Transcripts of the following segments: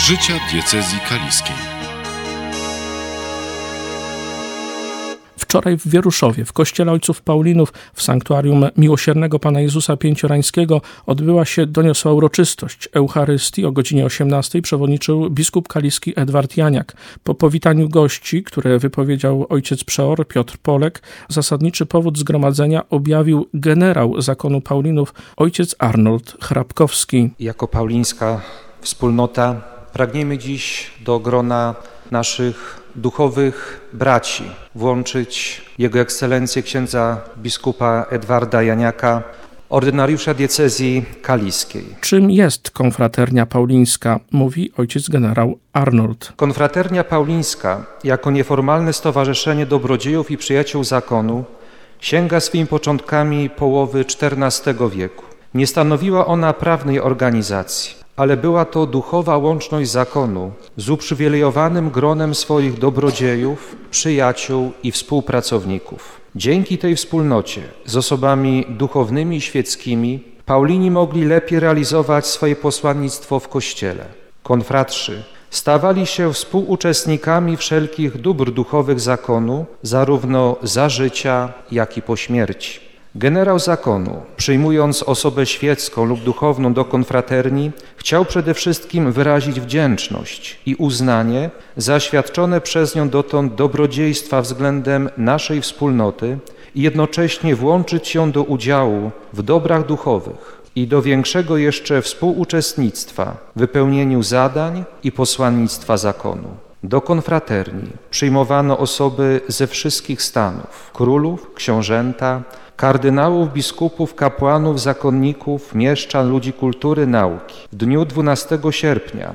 życia diecezji kaliskiej. Wczoraj w Wieruszowie, w kościele ojców Paulinów, w sanktuarium Miłosiernego Pana Jezusa Pięciorańskiego odbyła się doniosła uroczystość Eucharystii. O godzinie 18 przewodniczył biskup kaliski Edward Janiak. Po powitaniu gości, które wypowiedział ojciec przeor Piotr Polek, zasadniczy powód zgromadzenia objawił generał zakonu Paulinów ojciec Arnold Chrapkowski. Jako paulińska wspólnota pragniemy dziś do grona naszych duchowych braci włączyć Jego Ekscelencję księdza biskupa Edwarda Janiaka, ordynariusza diecezji kaliskiej. Czym jest konfraternia paulińska, mówi ojciec generał Arnold. Konfraternia paulińska, jako nieformalne stowarzyszenie dobrodziejów i przyjaciół zakonu, sięga swymi początkami połowy XIV wieku. Nie stanowiła ona prawnej organizacji, ale była to duchowa łączność zakonu z uprzywilejowanym gronem swoich dobrodziejów, przyjaciół i współpracowników. Dzięki tej wspólnocie z osobami duchownymi i świeckimi Paulini mogli lepiej realizować swoje posłannictwo w Kościele. Konfratrzy stawali się współuczestnikami wszelkich dóbr duchowych zakonu, zarówno za życia, jak i po śmierci. Generał zakonu, przyjmując osobę świecką lub duchowną do konfraterni, chciał przede wszystkim wyrazić wdzięczność i uznanie za świadczone przez nią dotąd dobrodziejstwa względem naszej wspólnoty i jednocześnie włączyć ją do udziału w dobrach duchowych i do większego jeszcze współuczestnictwa w wypełnieniu zadań i posłannictwa zakonu. Do konfraterni przyjmowano osoby ze wszystkich stanów: królów, książęta, kardynałów, biskupów, kapłanów, zakonników, mieszczan, ludzi kultury, nauki. W dniu 12 sierpnia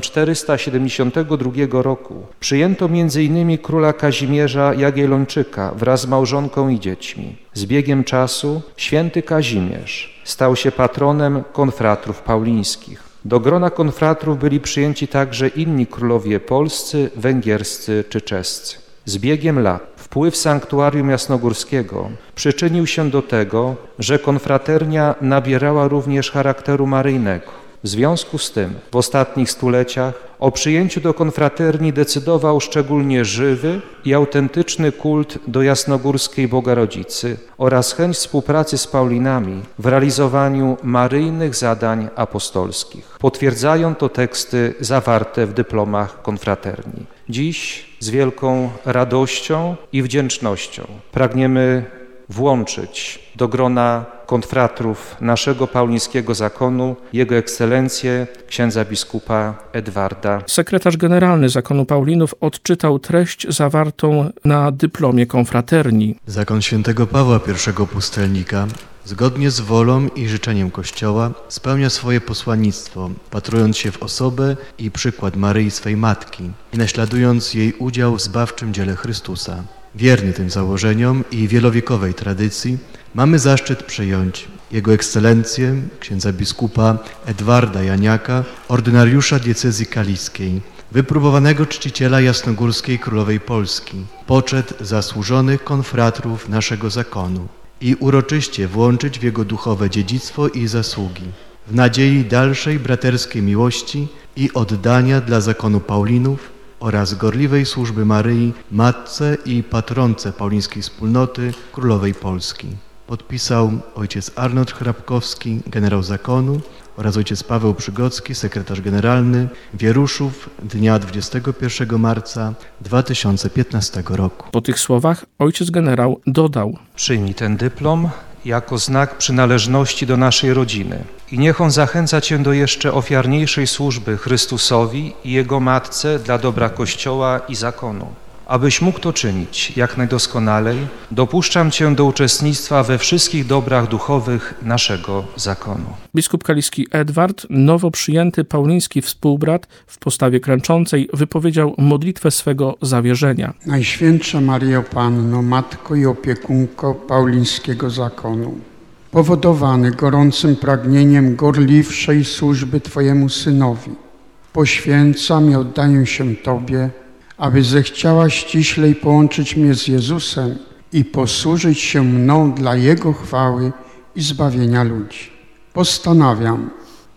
1472 roku przyjęto m.in. króla Kazimierza Jagiellończyka wraz z małżonką i dziećmi. Z biegiem czasu święty Kazimierz stał się patronem konfratrów paulińskich. Do grona konfratrów byli przyjęci także inni królowie polscy, węgierscy czy czescy. Z biegiem lat wpływ sanktuarium jasnogórskiego przyczynił się do tego, że konfraternia nabierała również charakteru maryjnego. W związku z tym w ostatnich stuleciach o przyjęciu do konfraterni decydował szczególnie żywy i autentyczny kult do jasnogórskiej Bogarodzicy oraz chęć współpracy z Paulinami w realizowaniu maryjnych zadań apostolskich. Potwierdzają to teksty zawarte w dyplomach konfraterni. Dziś z wielką radością i wdzięcznością pragniemy włączyć do grona konfratrów naszego paulińskiego zakonu Jego Ekscelencję księdza biskupa Edwarda. Sekretarz generalny zakonu Paulinów odczytał treść zawartą na dyplomie konfraterni. Zakon świętego Pawła I Pustelnika zgodnie z wolą i życzeniem Kościoła spełnia swoje posłannictwo, patrując się w osobę i przykład Maryi swej Matki i naśladując jej udział w zbawczym dziele Chrystusa. Wierny tym założeniom i wielowiekowej tradycji mamy zaszczyt przyjąć Jego Ekscelencję, księdza biskupa Edwarda Janiaka, ordynariusza diecezji kaliskiej, wypróbowanego czciciela jasnogórskiej królowej Polski, poczet zasłużonych konfratrów naszego zakonu i uroczyście włączyć w jego duchowe dziedzictwo i zasługi, w nadziei dalszej braterskiej miłości i oddania dla zakonu Paulinów oraz gorliwej służby Maryi, matce i patronce paulińskiej wspólnoty królowej Polski. Podpisał ojciec Arnold Chrapkowski, generał zakonu, oraz ojciec Paweł Przygocki, sekretarz generalny, Wieruszów, dnia 21 marca 2015 roku. Po tych słowach ojciec generał dodał: Przyjmij ten dyplom jako znak przynależności do naszej rodziny i niech on zachęca Cię do jeszcze ofiarniejszej służby Chrystusowi i Jego Matce dla dobra Kościoła i zakonu. Abyś mógł to czynić jak najdoskonalej, dopuszczam Cię do uczestnictwa we wszystkich dobrach duchowych naszego zakonu. Biskup kaliski Edward, nowo przyjęty pauliński współbrat w postawie klęczącej, wypowiedział modlitwę swego zawierzenia. Najświętsza Maryjo Panno, Matko i opiekunko paulińskiego zakonu, powodowany gorącym pragnieniem gorliwszej służby Twojemu Synowi, poświęcam i oddaję się Tobie, aby zechciała ściślej połączyć mnie z Jezusem i posłużyć się mną dla Jego chwały i zbawienia ludzi. Postanawiam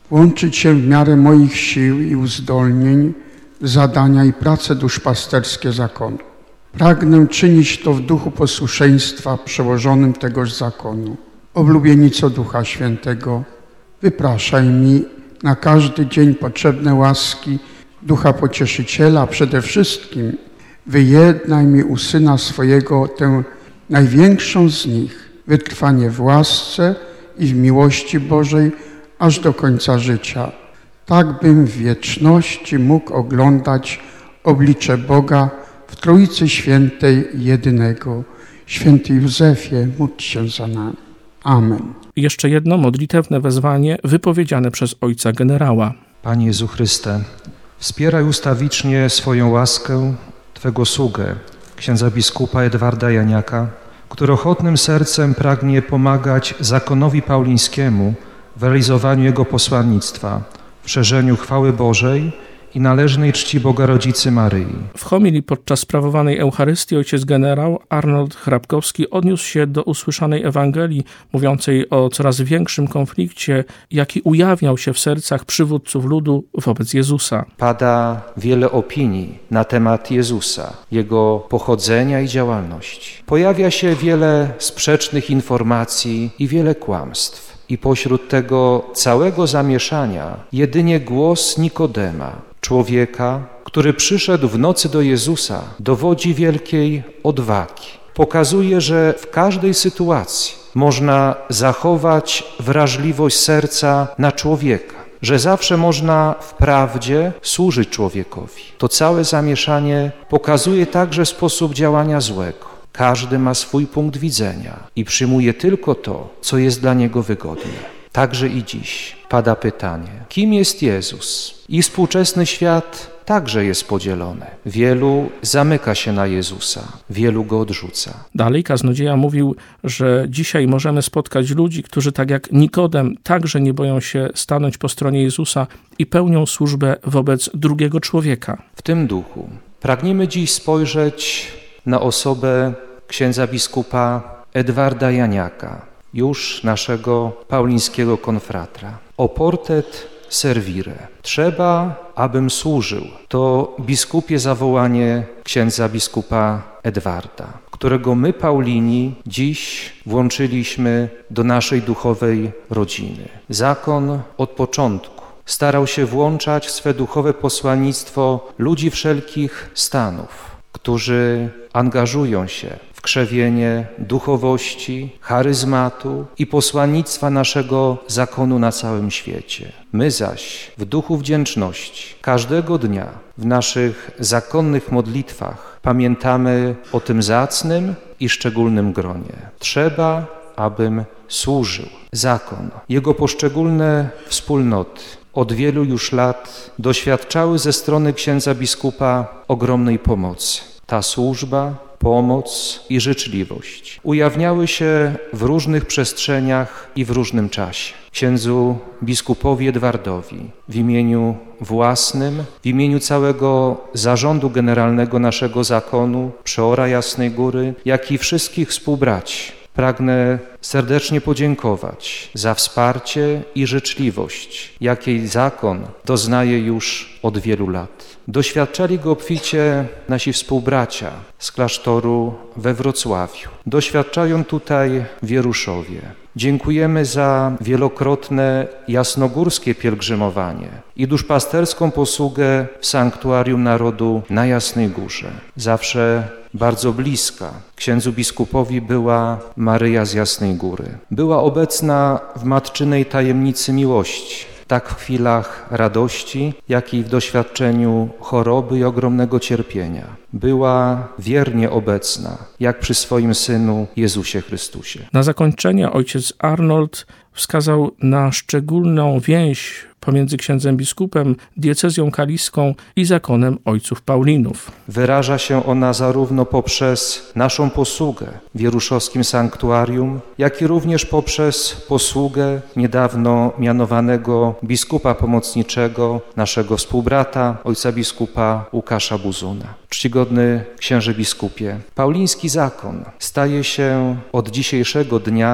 włączyć się w miarę moich sił i uzdolnień w zadania i prace duszpasterskie zakonu. Pragnę czynić to w duchu posłuszeństwa przełożonym tegoż zakonu. Oblubienico Ducha Świętego, wypraszaj mi na każdy dzień potrzebne łaski Ducha Pocieszyciela, a przede wszystkim wyjednaj mi u Syna swojego tę największą z nich, wytrwanie w łasce i w miłości Bożej aż do końca życia, tak bym w wieczności mógł oglądać oblicze Boga w Trójcy Świętej jedynego. Święty Józefie, módl się za nami. Amen. Jeszcze jedno modlitewne wezwanie wypowiedziane przez ojca generała. Panie Jezu Chryste, wspieraj ustawicznie swoją łaskę Twego sługę, księdza biskupa Edwarda Janiaka, który ochotnym sercem pragnie pomagać zakonowi paulińskiemu w realizowaniu jego posłannictwa, w szerzeniu chwały Bożej i należnej czci Boga Rodzicy Maryi. W homilii podczas sprawowanej Eucharystii ojciec generał Arnold Hrabkowski odniósł się do usłyszanej Ewangelii mówiącej o coraz większym konflikcie, jaki ujawniał się w sercach przywódców ludu wobec Jezusa. Pada wiele opinii na temat Jezusa, Jego pochodzenia i działalności. Pojawia się wiele sprzecznych informacji i wiele kłamstw. I pośród tego całego zamieszania jedynie głos Nikodema, człowieka, który przyszedł w nocy do Jezusa, dowodzi wielkiej odwagi. Pokazuje, że w każdej sytuacji można zachować wrażliwość serca na człowieka, że zawsze można w prawdzie służyć człowiekowi. To całe zamieszanie pokazuje także sposób działania złego. Każdy ma swój punkt widzenia i przyjmuje tylko to, co jest dla niego wygodne. Także i dziś pada pytanie, kim jest Jezus? I współczesny świat także jest podzielony. Wielu zamyka się na Jezusa, wielu Go odrzuca. Dalej kaznodzieja mówił, że dzisiaj możemy spotkać ludzi, którzy tak jak Nikodem także nie boją się stanąć po stronie Jezusa i pełnią służbę wobec drugiego człowieka. W tym duchu pragniemy dziś spojrzeć na osobę księdza biskupa Edwarda Janiaka, już naszego paulińskiego konfratra. Oportet servire. Trzeba, abym służył. To biskupie zawołanie księdza biskupa Edwarda, którego my, Paulini, dziś włączyliśmy do naszej duchowej rodziny. Zakon od początku starał się włączać w swe duchowe posłannictwo ludzi wszelkich stanów, którzy angażują się w krzewienie duchowości, charyzmatu i posłannictwa naszego zakonu na całym świecie. My zaś w duchu wdzięczności każdego dnia w naszych zakonnych modlitwach pamiętamy o tym zacnym i szczególnym gronie. Trzeba, abym służył. Zakon, jego poszczególne wspólnoty od wielu już lat doświadczały ze strony księdza biskupa ogromnej pomocy. Ta służba, pomoc i życzliwość ujawniały się w różnych przestrzeniach i w różnym czasie. Księdzu biskupowi Edwardowi w imieniu własnym, w imieniu całego zarządu generalnego naszego zakonu, przeora Jasnej Góry, jak i wszystkich współbraci pragnę serdecznie podziękować za wsparcie i życzliwość, jakiej zakon doznaje już od wielu lat. Doświadczali go obficie nasi współbracia z klasztoru we Wrocławiu. Doświadczają tutaj w Wieruszowie. Dziękujemy za wielokrotne jasnogórskie pielgrzymowanie i duszpasterską posługę w Sanktuarium Narodu na Jasnej Górze. Zawsze bardzo bliska księdzu biskupowi była Maryja z Jasnej Góry. Była obecna w matczynej tajemnicy miłości, tak w chwilach radości, jak i w doświadczeniu choroby i ogromnego cierpienia. Była wiernie obecna, jak przy swoim Synu Jezusie Chrystusie. Na zakończenie ojciec Arnold wskazał na szczególną więź pomiędzy księdzem biskupem, diecezją kaliską i zakonem ojców Paulinów. Wyraża się ona zarówno poprzez naszą posługę w wieruszowskim sanktuarium, jak i również poprzez posługę niedawno mianowanego biskupa pomocniczego, naszego współbrata, ojca biskupa Łukasza Buzuna. Czcigodny księże biskupie, pauliński zakon staje się od dzisiejszego dnia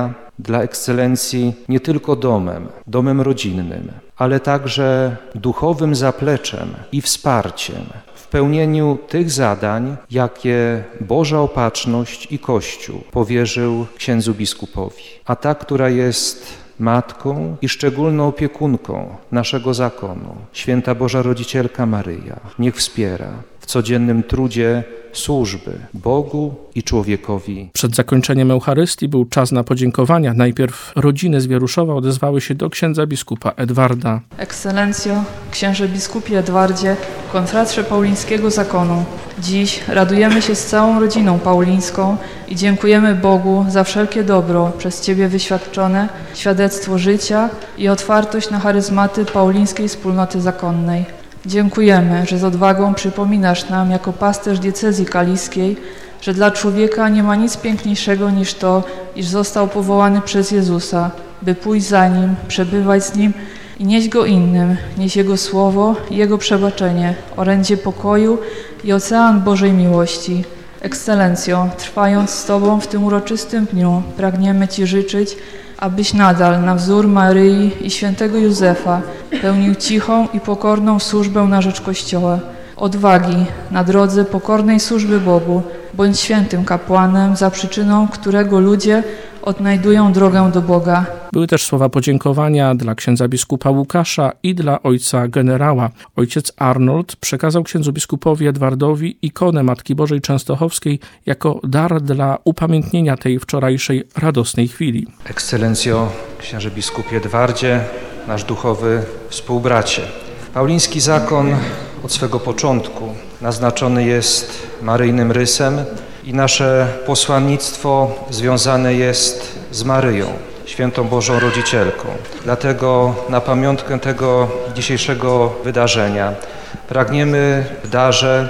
dla Ekscelencji nie tylko domem rodzinnym, ale także duchowym zapleczem i wsparciem w pełnieniu tych zadań, jakie Boża Opatrzność i Kościół powierzył księdzu biskupowi. A ta, która jest matką i szczególną opiekunką naszego zakonu, Święta Boża Rodzicielka Maryja, niech wspiera w codziennym trudzie służby Bogu i człowiekowi. Przed zakończeniem Eucharystii był czas na podziękowania. Najpierw rodziny z Wieruszowa odezwały się do księdza biskupa Edwarda. Ekscelencjo, księże biskupie Edwardzie, konfratrze Paulińskiego Zakonu. Dziś radujemy się z całą rodziną paulińską i dziękujemy Bogu za wszelkie dobro przez Ciebie wyświadczone, świadectwo życia i otwartość na charyzmaty paulińskiej wspólnoty zakonnej. Dziękujemy, że z odwagą przypominasz nam jako pasterz diecezji kaliskiej, że dla człowieka nie ma nic piękniejszego niż to, iż został powołany przez Jezusa, by pójść za Nim, przebywać z Nim i nieść Go innym, nieść Jego słowo i Jego przebaczenie, orędzie pokoju i ocean Bożej miłości. Ekscelencjo, trwając z Tobą w tym uroczystym dniu, pragniemy Ci życzyć, abyś nadal na wzór Maryi i świętego Józefa pełnił cichą i pokorną służbę na rzecz Kościoła. Odwagi na drodze pokornej służby Bogu, bądź świętym kapłanem, za przyczyną którego ludzie odnajdują drogę do Boga. Były też słowa podziękowania dla księdza biskupa Łukasza i dla ojca generała. Ojciec Arnold przekazał księdzu biskupowi Edwardowi ikonę Matki Bożej Częstochowskiej jako dar dla upamiętnienia tej wczorajszej radosnej chwili. Ekscelencjo, księże biskupie Edwardzie, nasz duchowy współbracie. Pauliński zakon od swego początku naznaczony jest maryjnym rysem i nasze posłannictwo związane jest z Maryją, Świętą Bożą Rodzicielką. Dlatego na pamiątkę tego dzisiejszego wydarzenia pragniemy w darze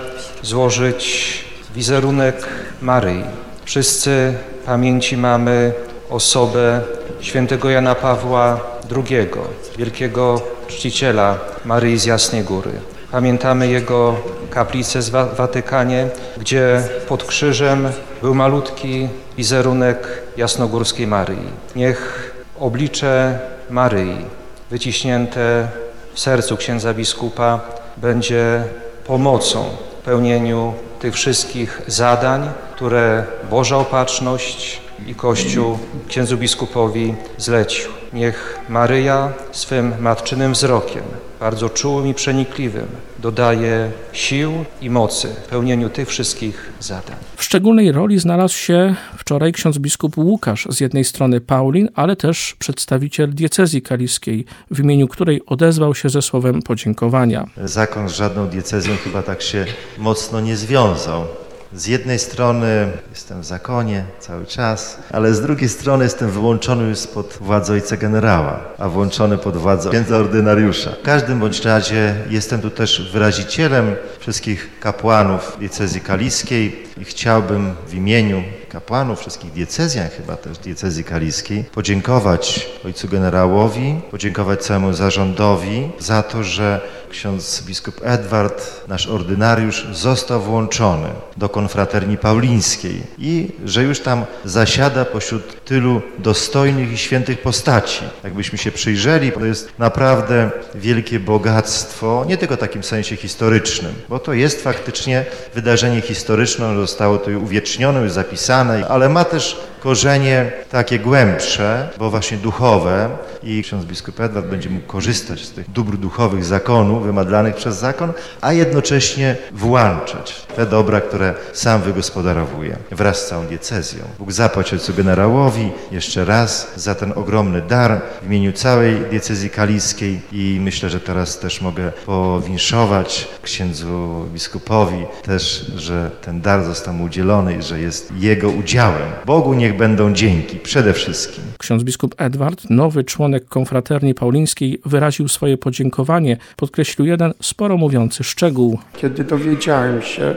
złożyć wizerunek Maryi. Wszyscy w pamięci mamy osobę świętego Jana Pawła II, wielkiego czciciela Maryi z Jasnej Góry. Pamiętamy jego kaplicę w Watykanie, gdzie pod krzyżem był malutki wizerunek jasnogórskiej Maryi. Niech oblicze Maryi, wyciśnięte w sercu księdza biskupa, będzie pomocą w pełnieniu tych wszystkich zadań, które Boża Opatrzność i Kościół księdzu biskupowi zlecił. Niech Maryja swym matczynym wzrokiem, bardzo czułym i przenikliwym, dodaje sił i mocy w pełnieniu tych wszystkich zadań. W szczególnej roli znalazł się wczoraj ksiądz biskup Łukasz, z jednej strony Paulin, ale też przedstawiciel diecezji kaliskiej, w imieniu której odezwał się ze słowem podziękowania. Zakon z żadną diecezją chyba tak się mocno nie związał. Z jednej strony jestem w zakonie cały czas, ale z drugiej strony jestem wyłączony już spod władzy ojca generała, a włączony pod władzę księdza ordynariusza. W każdym bądź razie jestem tu też wyrazicielem wszystkich kapłanów diecezji kaliskiej i chciałbym w imieniu kapłanów, wszystkich diecezjach, chyba też diecezji kaliskiej, podziękować ojcu generałowi, podziękować całemu zarządowi za to, że ksiądz biskup Edward, nasz ordynariusz, został włączony do konfraterni paulińskiej i że już tam zasiada pośród tylu dostojnych i świętych postaci. Jakbyśmy się przyjrzeli, to jest naprawdę wielkie bogactwo, nie tylko w takim sensie historycznym, bo to jest faktycznie wydarzenie historyczne, zostało to uwiecznione, już zapisane, ale ma też korzenie takie głębsze, bo właśnie duchowe i ksiądz biskup Edward będzie mógł korzystać z tych dóbr duchowych zakonu, wymadlanych przez zakon, a jednocześnie włączać te dobra, które sam wygospodarowuje wraz z całą diecezją. Bóg zapłać ojcu generałowi jeszcze raz za ten ogromny dar w imieniu całej diecezji kaliskiej i myślę, że teraz też mogę powinszować księdzu biskupowi też, że ten dar został mu udzielony i że jest jego udziałem. Bogu niech będą dzięki przede wszystkim. Ksiądz biskup Edward, nowy członek konfraterni paulińskiej, wyraził swoje podziękowanie. Podkreślił jeden sporo mówiący szczegół. Kiedy dowiedziałem się,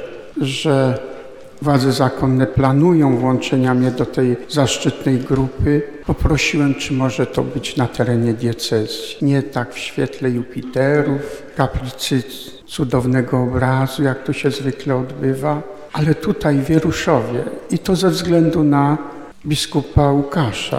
że władze zakonne planują włączenia mnie do tej zaszczytnej grupy, poprosiłem, czy może to być na terenie diecezji. Nie tak w świetle Jupiterów, kaplicy cudownego obrazu, jak to się zwykle odbywa, ale tutaj w Wieruszowie i to ze względu na biskupa Łukasza.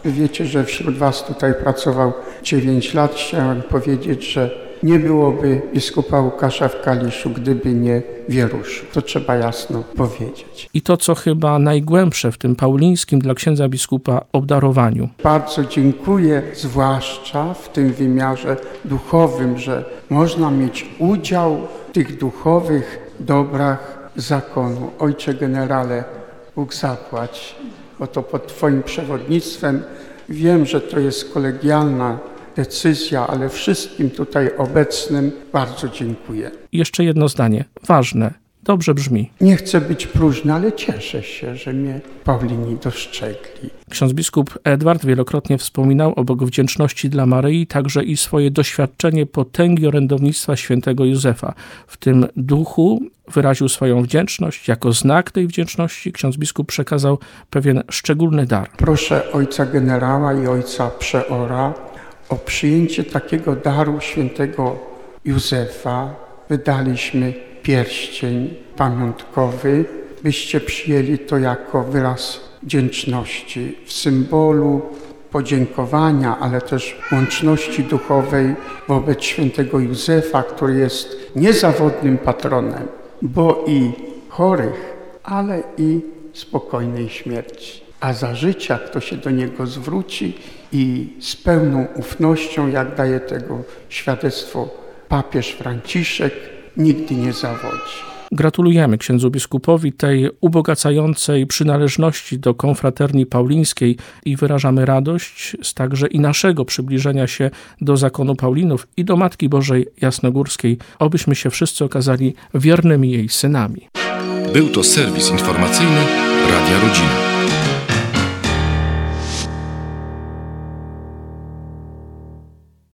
Wiecie, że wśród was tutaj pracował 9 lat. Chciałem powiedzieć, że nie byłoby biskupa Łukasza w Kaliszu, gdyby nie wieruszył. To trzeba jasno powiedzieć. I to, co chyba najgłębsze w tym paulińskim dla księdza biskupa obdarowaniu. Bardzo dziękuję, zwłaszcza w tym wymiarze duchowym, że można mieć udział w tych duchowych dobrach zakonu. Ojcze generale, Bóg zapłać, bo to pod Twoim przewodnictwem. Wiem, że to jest kolegialna decyzja, ale wszystkim tutaj obecnym bardzo dziękuję. Jeszcze jedno zdanie, ważne, dobrze brzmi. Nie chcę być próżny, ale cieszę się, że mnie Paulini dostrzegli. Ksiądz biskup Edward wielokrotnie wspominał o bogowdzięczności dla Maryi, także i swoje doświadczenie potęgi orędownictwa świętego Józefa. W tym duchu wyraził swoją wdzięczność. Jako znak tej wdzięczności ksiądz biskup przekazał pewien szczególny dar. Proszę ojca generała i ojca przeora o przyjęcie takiego daru świętego Józefa. Wydaliśmy pierścień pamiątkowy, byście przyjęli to jako wyraz wdzięczności w symbolu podziękowania, ale też łączności duchowej wobec świętego Józefa, który jest niezawodnym patronem, bo i chorych, ale i spokojnej śmierci. A za życia, kto się do niego zwróci i z pełną ufnością, jak daje tego świadectwo papież Franciszek, nigdy nie zawodzi. Gratulujemy księdzu biskupowi tej ubogacającej przynależności do konfraterni paulińskiej i wyrażamy radość z także i naszego przybliżenia się do zakonu Paulinów i do Matki Bożej Jasnogórskiej, obyśmy się wszyscy okazali wiernymi jej synami. Był to serwis informacyjny Radia Rodzina.